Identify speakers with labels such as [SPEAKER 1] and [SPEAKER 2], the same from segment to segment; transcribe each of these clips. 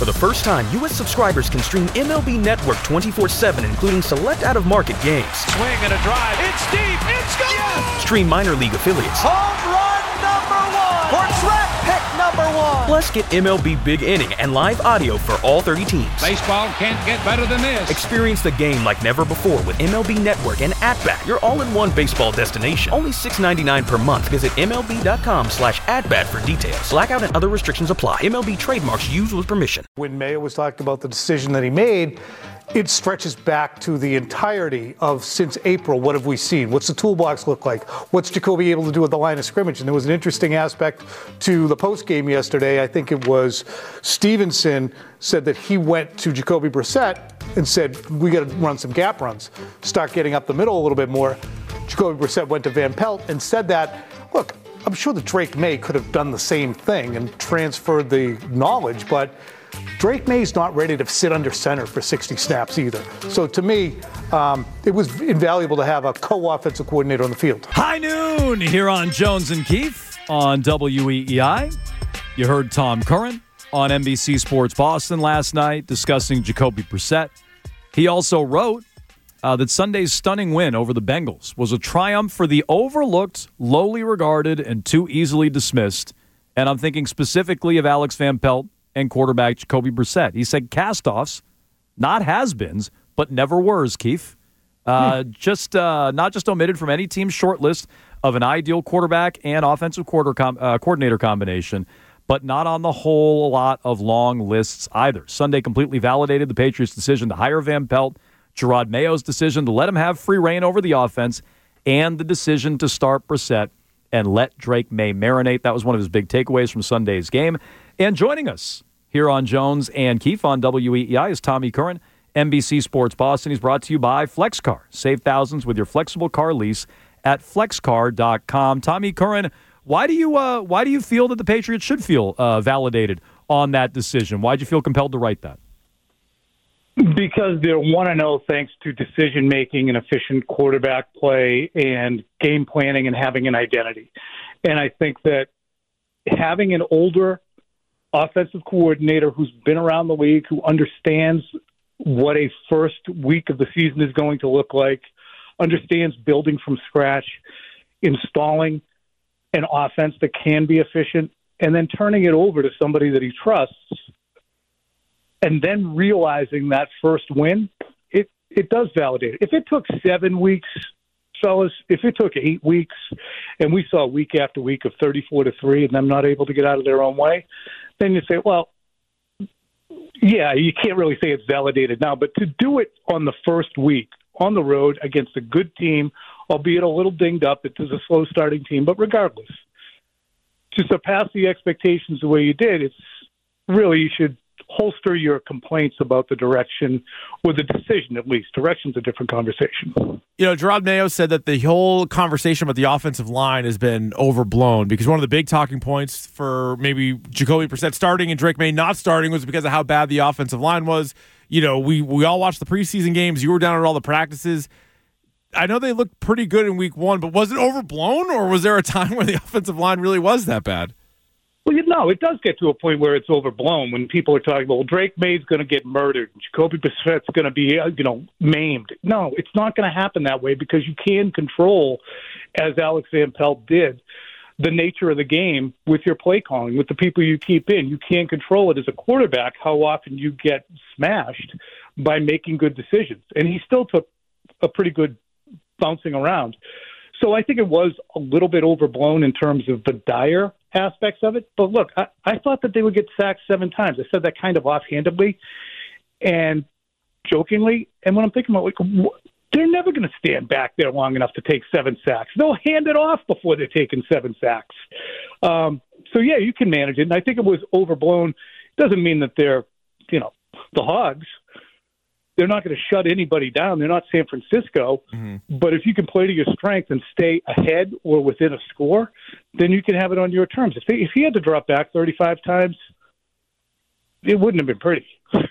[SPEAKER 1] For the first time, U.S. subscribers can stream MLB Network 24/7, including select out-of-market games.
[SPEAKER 2] Swing and a drive. It's deep. It's gone. Yes!
[SPEAKER 1] Stream minor league affiliates.
[SPEAKER 2] Home run number 1. Or draft pick number 1.
[SPEAKER 1] Plus, get MLB Big Inning and live audio for all 30 teams.
[SPEAKER 2] Baseball can't get better than this.
[SPEAKER 1] Experience the game like never before with MLB Network and At-Bat, your all-in-one baseball destination. Only $6.99 per month. Visit MLB.com/atbat for details. Blackout and other restrictions apply. MLB trademarks used with permission.
[SPEAKER 3] When Mayo was talking about the decision that he made, it stretches back to the entirety of since April. What have we seen? What's the toolbox look like? What's Jacoby able to do at the line of scrimmage? And there was an interesting aspect to the post game yesterday. I think it was Stevenson said that he went to Jacoby Brissett and said, we got to run some gap runs, start getting up the middle a little bit more. Jacoby Brissett went to Van Pelt and said that, look, I'm sure that Drake May could have done the same thing and transferred the knowledge, but Drake May's not ready to sit under center for 60 snaps either. So to me, it was invaluable to have a co-offensive coordinator on the field.
[SPEAKER 4] High noon here on Jones and Keefe on WEEI. You heard Tom Curran on NBC Sports Boston last night discussing Jacoby Brissett. He also wrote that Sunday's stunning win over the Bengals was a triumph for the overlooked, lowly regarded, and too easily dismissed. And I'm thinking specifically of Alex Van Pelt and quarterback Jacoby Brissett. He said cast-offs, not has-beens, but never were's, Keefe. Not just omitted from any team's short list of an ideal quarterback and offensive coordinator combination, but not on the whole lot of long lists either. Sunday completely validated the Patriots' decision to hire Van Pelt, Gerard Mayo's decision to let him have free reign over the offense, and the decision to start Brissett and let Drake May marinate. That was one of his big takeaways from Sunday's game. And joining us here on Jones and Keefe on WEEI is Tommy Curran, NBC Sports Boston. He's brought to you by FlexCar. Save thousands with your flexible car lease at flexcar.com. Tommy Curran, why do you feel that the Patriots should feel validated on that decision? Why did you feel compelled to write that?
[SPEAKER 5] Because they're 1-0 thanks to decision-making and efficient quarterback play and game planning and having an identity. And I think that having an older offensive coordinator who's been around the league, who understands what a first week of the season is going to look like, understands building from scratch, installing an offense that can be efficient, and then turning it over to somebody that he trusts, and then realizing that first win, it does validate it. If it took 7 weeks, fellas, if it took 8 weeks, and we saw week after week of 34-3 and them not able to get out of their own way, then you say, well, yeah, you can't really say it's validated now, but to do it on the first week on the road against a good team, albeit a little dinged up, it was a slow starting team, but regardless, to surpass the expectations the way you did, it's really, you should holster your complaints about the direction or the decision, at least. Direction's a different conversation.
[SPEAKER 6] You know, Gerard Mayo said that the whole conversation about the offensive line has been overblown because one of the big talking points for maybe Jacoby Brissett starting and Drake May not starting was because of how bad the offensive line was. You know, we all watched the preseason games. You were down at all the practices. I know they looked pretty good in week one, but was it overblown, or was there a time where the offensive line really was that bad?
[SPEAKER 5] Well, no, it does get to a point where it's overblown when people are talking about, well, Drake May's going to get murdered, Jacoby Brissett's going to be, maimed. No, it's not going to happen that way because you can control, as Alex Van Pelt did, the nature of the game with your play calling, with the people you keep in. You can't control it as a quarterback, how often you get smashed by making good decisions. And he still took a pretty good bouncing around. So I think it was a little bit overblown in terms of the dire aspects of it. But look, I thought that they would get sacked 7 times. I said that kind of offhandedly and jokingly. And when I'm thinking about, they're never going to stand back there long enough to take 7 sacks. They'll hand it off before they're taking 7 sacks. So, yeah, you can manage it. And I think it was overblown. It doesn't mean that they're, the Hogs. They're not going to shut anybody down. They're not San Francisco. Mm-hmm. But if you can play to your strength and stay ahead or within a score, then you can have it on your terms. If he had to drop back 35 times, it wouldn't have been pretty.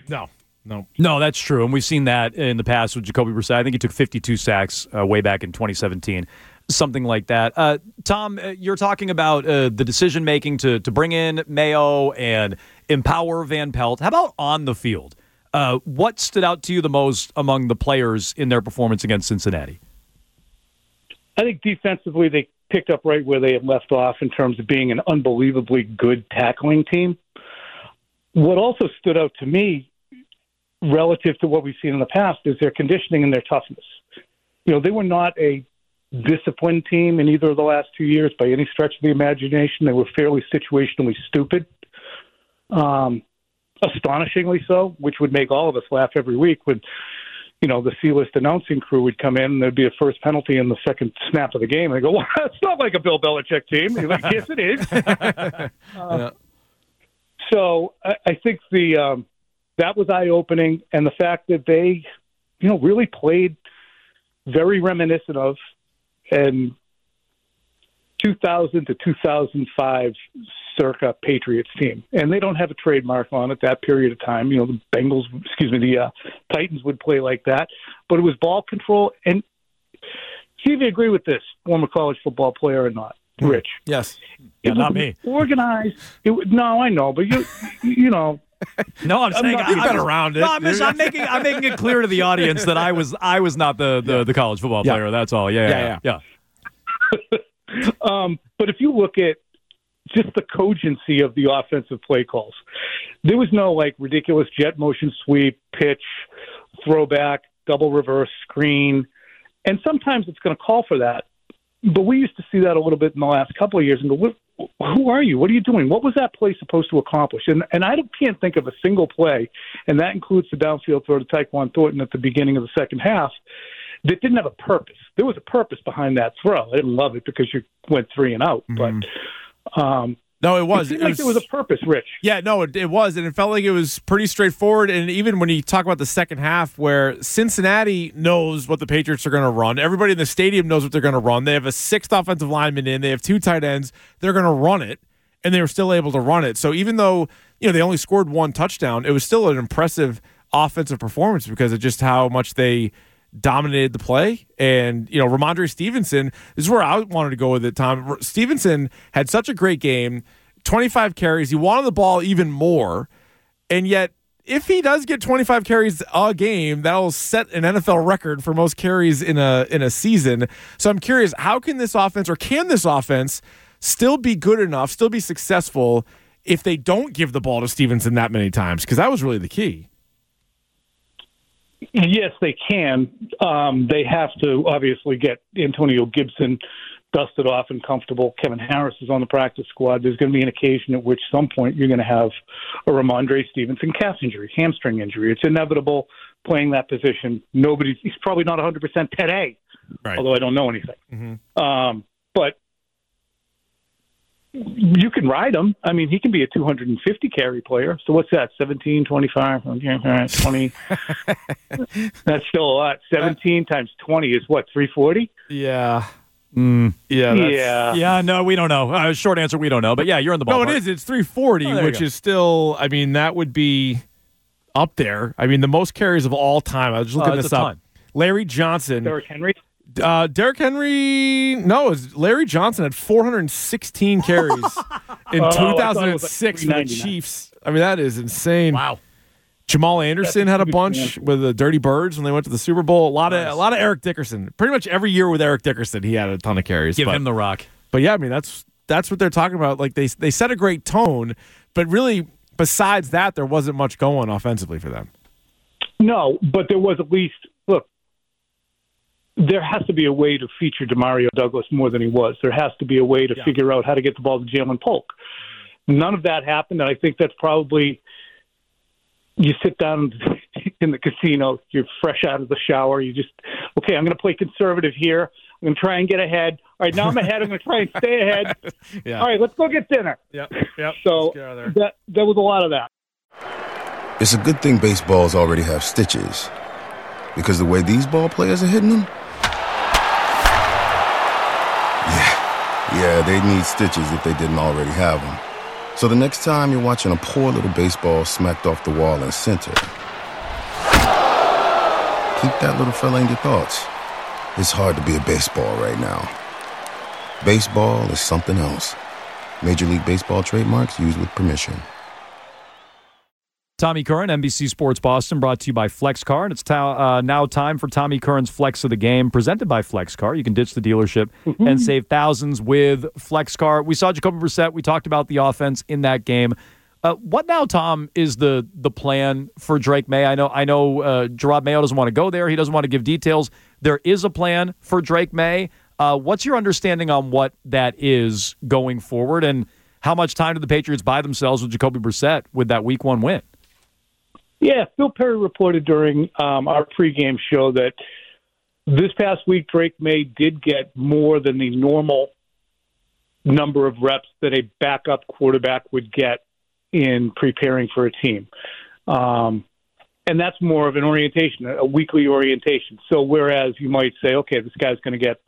[SPEAKER 4] No, that's true. And we've seen that in the past with Jacoby Brissett. I think he took 52 sacks way back in 2017. something like that. Tom, you're talking about the decision-making to bring in Mayo and empower Van Pelt. How about on the field? What stood out to you the most among the players in their performance against Cincinnati?
[SPEAKER 5] I think defensively they picked up right where they had left off in terms of being an unbelievably good tackling team. What also stood out to me relative to what we've seen in the past is their conditioning and their toughness. They were not a disciplined team in either of the last 2 years by any stretch of the imagination. They were fairly situationally stupid, astonishingly so, which would make all of us laugh every week when, the C-list announcing crew would come in and there'd be a first penalty in the second snap of the game. And they go, well, it's not like a Bill Belichick team. You're like, yes, it is. So I think that was eye-opening, and the fact that they, really played very reminiscent of an 2000 to 2005 circa Patriots team. And they don't have a trademark on it that period of time. The Titans would play like that. But it was ball control. And see if you agree with this, former college football player or not, Rich.
[SPEAKER 6] Yes.
[SPEAKER 4] Yeah, not me.
[SPEAKER 5] Organized. No, I know, but you know.
[SPEAKER 4] No, I'm saying
[SPEAKER 6] you've been around it.
[SPEAKER 4] No, I'm making it clear to the audience that I was not the college football player. Yeah. That's all. Yeah.
[SPEAKER 5] But if you look at just the cogency of the offensive play calls, there was no ridiculous jet motion sweep, pitch, throwback, double reverse screen, and sometimes it's going to call for that. But we used to see that a little bit in the last couple of years and go, who are you? What are you doing? What was that play supposed to accomplish? And I can't think of a single play, and that includes the downfield throw to Tyquan Thornton at the beginning of the second half, that didn't have a purpose. There was a purpose behind that throw. I didn't love it because you went 3 and out, but
[SPEAKER 6] no, it was.
[SPEAKER 5] It seemed like there was a purpose, Rich.
[SPEAKER 6] Yeah, no, it was, and it felt like it was pretty straightforward. And even when you talk about the second half, where Cincinnati knows what the Patriots are going to run, everybody in the stadium knows what they're going to run. They have a 6th offensive lineman in. They have 2 tight ends. They're going to run it, and they were still able to run it. So even though they only scored 1 touchdown, it was still an impressive offensive performance because of just how much they dominated the play. And Ramondre Stevenson, this is where I wanted to go with it, Tom. Stevenson had such a great game, 25 carries. He wanted the ball even more, and yet if he does get 25 carries a game, that'll set an NFL record for most carries in a season. So I'm curious, how can this offense, or can this offense still be good enough, still be successful if they don't give the ball to Stevenson that many times? Because that was really the key.
[SPEAKER 5] Yes, they can. They have to obviously get Antonio Gibson dusted off and comfortable. Kevin Harris is on the practice squad. There's going to be an occasion at which some point you're going to have a Ramondre Stevenson calf injury, hamstring injury. It's inevitable playing that position. He's probably not 100% today, right, although I don't know anything. Mm-hmm. But you can ride him. I mean, he can be a 250 carry player. So what's that? 17, 25, 20. That's still a lot. 17 times 20 is what, 340?
[SPEAKER 6] Yeah.
[SPEAKER 4] Yeah. No, we don't know. Short answer, we don't know. But yeah, you're in the ballpark.
[SPEAKER 6] No, it is. It's 340, which is still, that would be up there. The most carries of all time. I was just looking this up. Larry Johnson.
[SPEAKER 5] Derrick Henry?
[SPEAKER 6] Derrick Henry, no, Larry Johnson had 416 carries in 2006 for the Chiefs. That is insane.
[SPEAKER 4] Wow.
[SPEAKER 6] Jamal Anderson had a bunch with the Dirty Birds when they went to the Super Bowl. A lot of Eric Dickerson. Pretty much every year with Eric Dickerson, he had a ton of carries.
[SPEAKER 4] Give him the rock.
[SPEAKER 6] But yeah, that's what they're talking about. Like they set a great tone, but really, besides that, there wasn't much going offensively for them.
[SPEAKER 5] No, but there was at least, look, there has to be a way to feature Demario Douglas more than he was. There has to be a way to figure out how to get the ball to Jalen Polk. None of that happened, and I think that's probably, you sit down in the casino, you're fresh out of the shower, you just, okay, I'm going to play conservative here. I'm going to try and get ahead. All right, now I'm ahead. I'm going to try and stay ahead. Yeah. All right, let's go get dinner.
[SPEAKER 6] Yep.
[SPEAKER 5] So there was a lot of that.
[SPEAKER 7] It's a good thing baseballs already have stitches, because the way these ball players are hitting them, yeah, they need stitches if they didn't already have them. So the next time you're watching a poor little baseball smacked off the wall in center, keep that little fella in your thoughts. It's hard to be a baseball right now. Baseball is something else. Major League Baseball trademarks used with permission.
[SPEAKER 4] Tommy Curran, NBC Sports Boston, brought to you by FlexCar. And it's now time for Tommy Curran's Flex of the Game, presented by FlexCar. You can ditch the dealership and save thousands with FlexCar. We saw Jacoby Brissett. We talked about the offense in that game. What now, Tom, is the plan for Drake May? I know Jerod Mayo doesn't want to go there. He doesn't want to give details. There is a plan for Drake May. What's your understanding on what that is going forward, and how much time do the Patriots buy themselves with Jacoby Brissett with that Week 1 win?
[SPEAKER 5] Yeah, Phil Perry reported during our pregame show that this past week Drake May did get more than the normal number of reps that a backup quarterback would get in preparing for a team. And that's more of an orientation, a weekly orientation. So whereas you might say, okay, this guy's going to get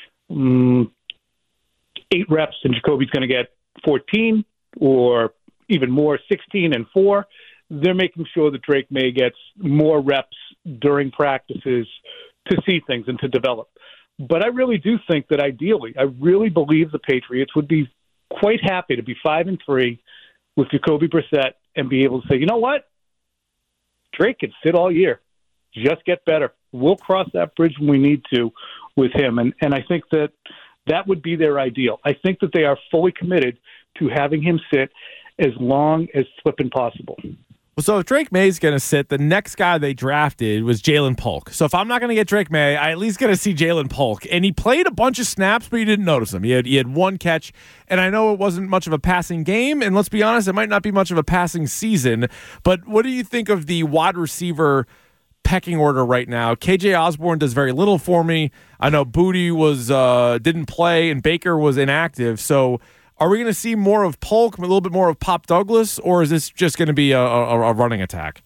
[SPEAKER 5] 8 reps and Jacoby's going to get 14 or even more, 16 and 4, they're making sure that Drake May gets more reps during practices to see things and to develop. But I really do think that ideally, I really believe the Patriots would be quite happy to be 5-3 with Jacoby Brissett and be able to say, you know what? Drake can sit all year. Just get better. We'll cross that bridge when we need to with him. And I think that would be their ideal. I think that they are fully committed to having him sit as long as flipping possible.
[SPEAKER 6] Well, so if Drake May's going to sit, the next guy they drafted was Jalen Polk. So if I'm not going to get Drake May, I at least got to see Jalen Polk. And he played a bunch of snaps, but you didn't notice him. He had 1 catch, and I know it wasn't much of a passing game, and let's be honest, it might not be much of a passing season. But what do you think of the wide receiver pecking order right now? KJ Osborne does very little for me. I know Booty didn't play, and Baker was inactive, so are we going to see more of Polk, a little bit more of Pop Douglas, or is this just going to be a running attack?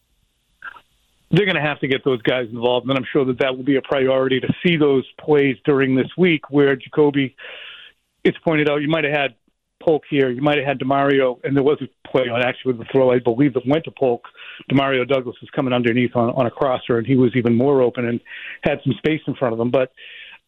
[SPEAKER 5] They're going to have to get those guys involved, and I'm sure that will be a priority to see those plays during this week where Jacoby, it's pointed out, you might have had Polk here, you might have had DeMario, and there was a play on actually with the throw, I believe, that went to Polk. DeMario Douglas was coming underneath on a crosser, and he was even more open and had some space in front of him. But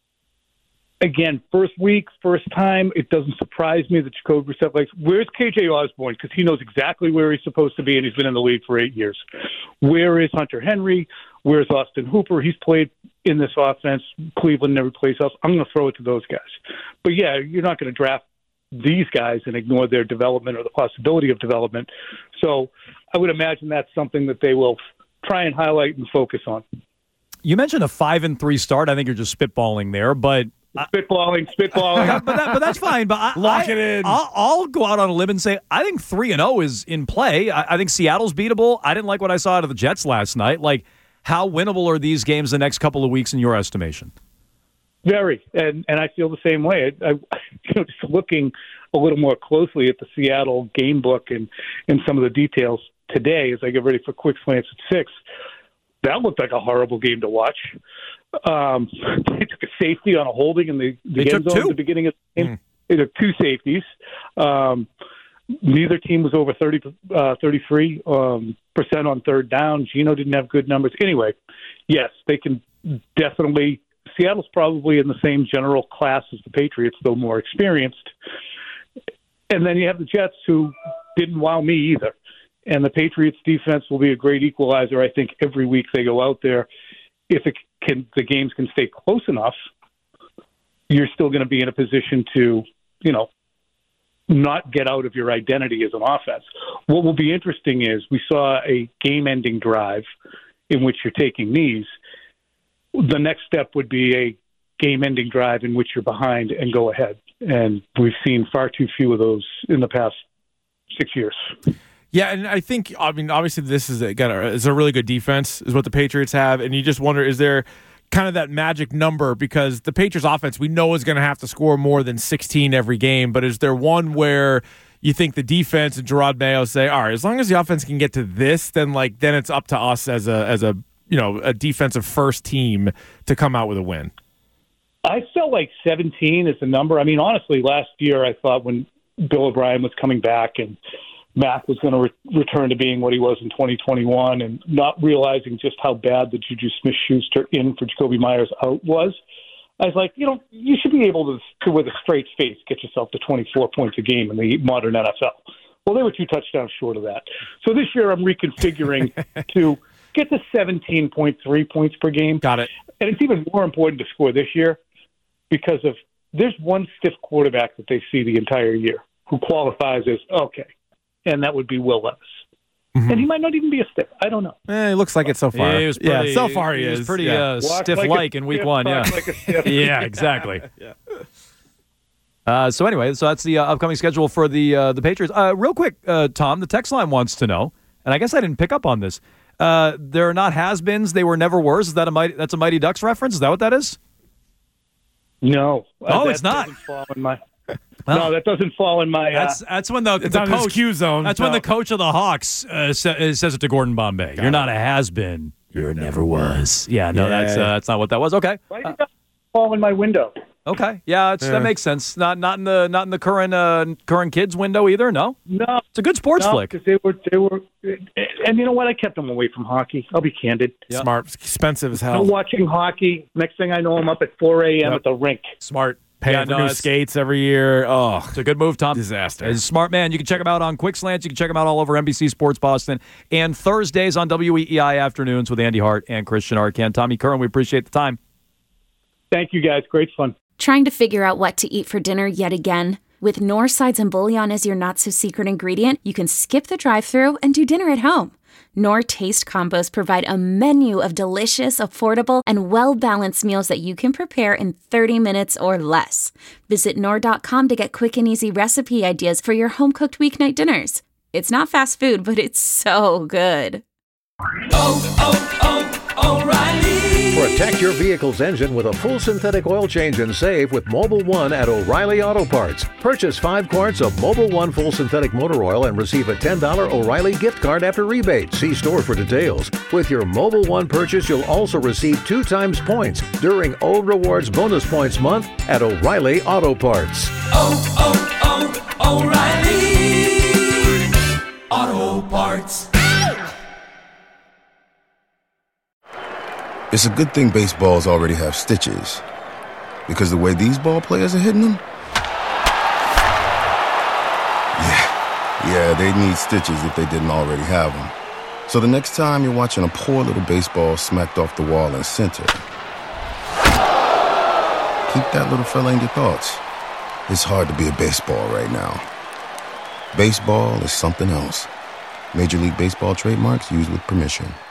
[SPEAKER 5] again, first week, first time, it doesn't surprise me that Jacoby Brissett likes, where's KJ Osborne? Because he knows exactly where he's supposed to be, and he's been in the league for 8 years. Where is Hunter Henry? Where's Austin Hooper? He's played in this offense. Cleveland never plays us. I'm going to throw it to those guys. But, yeah, you're not going to draft these guys and ignore their development or the possibility of development. So I would imagine that's something that they will try and highlight and focus on.
[SPEAKER 4] You mentioned a 5-3 start. I think you're just spitballing there, but
[SPEAKER 5] spitballing.
[SPEAKER 4] but that's fine. But
[SPEAKER 6] lock it in.
[SPEAKER 4] I'll go out on a limb and say I think 3-0 is in play. I think Seattle's beatable. I didn't like what I saw out of the Jets last night. Like, how winnable are these games the next couple of weeks in your estimation?
[SPEAKER 5] Very, and I feel the same way. I just looking a little more closely at the Seattle game book and some of the details today as I get ready for Quick Slants at 6. That looked like a horrible game to watch. They took a safety on a holding in the end zone at the beginning of the game. They took 2 safeties. Neither team was over 33% on third down. Geno didn't have good numbers. Anyway, yes, they can definitely. Seattle's probably in the same general class as the Patriots, though more experienced. And then you have the Jets, who didn't wow me either. And the Patriots' defense will be a great equalizer, I think, every week they go out there. If the games can stay close enough, you're still going to be in a position to, not get out of your identity as an offense. What will be interesting is we saw a game-ending drive in which you're taking knees. The next step would be a game-ending drive in which you're behind and go ahead. And we've seen far too few of those in the past 6 years.
[SPEAKER 6] Yeah, and I think, obviously this is a really good defense is what the Patriots have, and you just wonder, is there kind of that magic number? Because the Patriots offense, we know is going to have to score more than 16 every game, but is there one where you think the defense and Jerod Mayo say, all right, as long as the offense can get to this, then it's up to us as a defensive first team to come out with a win?
[SPEAKER 5] I felt like 17 is the number. I mean, honestly, last year I thought when Bill O'Brien was coming back and Mac was going to return to being what he was in 2021 and not realizing just how bad the Juju Smith-Schuster in for Jacoby Myers out was. I was like, you should be able to with a straight face, get yourself to 24 points a game in the modern NFL. Well, they were 2 touchdowns short of that. So this year I'm reconfiguring to get to 17.3 points per game.
[SPEAKER 6] Got it.
[SPEAKER 5] And it's even more important to score this year because there's one stiff quarterback that they see the entire year who qualifies as okay, and that would be Will Levis. Mm-hmm. And he might not even be a stiff. I don't know.
[SPEAKER 6] It looks like it so far. So far he is.
[SPEAKER 4] He was pretty stiff-like in week 1. Yeah, yeah, exactly. So anyway, that's the upcoming schedule for the Patriots. Real quick, Tom, the text line wants to know, and I guess I didn't pick up on this. They're not has-beens; they were never were. Is that that's a Mighty Ducks reference? Is that what that is?
[SPEAKER 5] No.
[SPEAKER 4] It's not.
[SPEAKER 5] No, that doesn't fall in my.
[SPEAKER 4] That's when the coach
[SPEAKER 6] Q zone.
[SPEAKER 4] That's when the coach of the Hawks says it to Gordon Bombay. You're not a has-been. You never was. Yeah, no, that's not what that was. Okay.
[SPEAKER 5] Why did that fall in my window?
[SPEAKER 4] Okay, that makes sense. Not in the current kids window either. No, it's a good sports flick.
[SPEAKER 5] Because they were, and you know what? I kept them away from hockey. I'll be candid.
[SPEAKER 6] Yep. Smart, expensive as hell.
[SPEAKER 5] I'm watching hockey. Next thing I know, I'm up at 4 a.m. at the rink.
[SPEAKER 6] Smart. Paying for new skates every year. Oh,
[SPEAKER 4] it's a good move, Tom.
[SPEAKER 6] Disaster.
[SPEAKER 4] He's a smart man. You can check him out on Quick Slants. You can check him out all over NBC Sports Boston. And Thursdays on WEEI afternoons with Andy Hart and Christian Arcand. Tommy Curran, we appreciate the time.
[SPEAKER 5] Thank you, guys. Great fun.
[SPEAKER 8] Trying to figure out what to eat for dinner yet again? With Knorr Sides and Bouillon as your not-so-secret ingredient, you can skip the drive-thru and do dinner at home. Knorr Taste Combos provide a menu of delicious, affordable, and well-balanced meals that you can prepare in 30 minutes or less. Visit Knorr.com to get quick and easy recipe ideas for your home-cooked weeknight dinners. It's not fast food, but it's so good.
[SPEAKER 9] O'Reilly. Protect your vehicle's engine with a full synthetic oil change and save with Mobil 1 at O'Reilly Auto Parts. Purchase 5 quarts of Mobil 1 full synthetic motor oil and receive a $10 O'Reilly gift card after rebate. See store for details. With your Mobil 1 purchase, you'll also receive 2 times points during O Rewards Bonus Points Month at O'Reilly Auto Parts.
[SPEAKER 2] O'Reilly Auto Parts.
[SPEAKER 7] It's a good thing baseballs already have stitches, because the way these ball players are hitting them, yeah, they need stitches if they didn't already have them. So the next time you're watching a poor little baseball smacked off the wall in center, keep that little fella in your thoughts. It's hard to be a baseball right now. Baseball is something else. Major League Baseball trademarks used with permission.